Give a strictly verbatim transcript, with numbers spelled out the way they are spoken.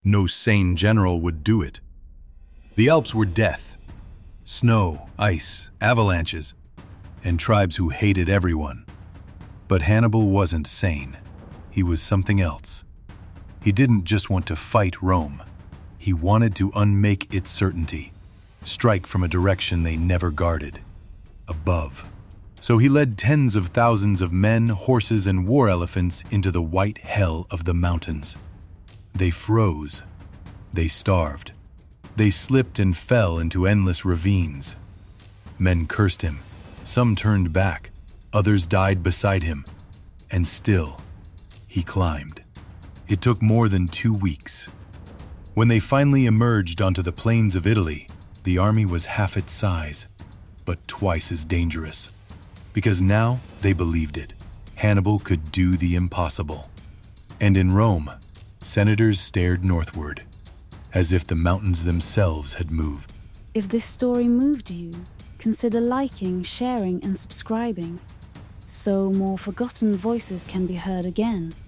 No sane general would do it. The Alps were death. Snow, ice, avalanches, and tribes who hated everyone. But Hannibal wasn't sane. He was something else. He didn't just want to fight Rome. He wanted to unmake its certainty, strike from a direction they never guarded, above. So he led tens of thousands of men, horses, and war elephants into the white hell of the mountains. They froze. They starved. They slipped and fell into endless ravines. Men cursed him. Some turned back. Others died beside him. And still, he climbed. It took more than two weeks. When they finally emerged onto the plains of Italy, the army was half its size, but twice as dangerous. Because now they believed it. Hannibal could do the impossible. And in Rome, senators stared northward, as if the mountains themselves had moved. If this story moved you, consider liking, sharing, and subscribing, so more forgotten voices can be heard again.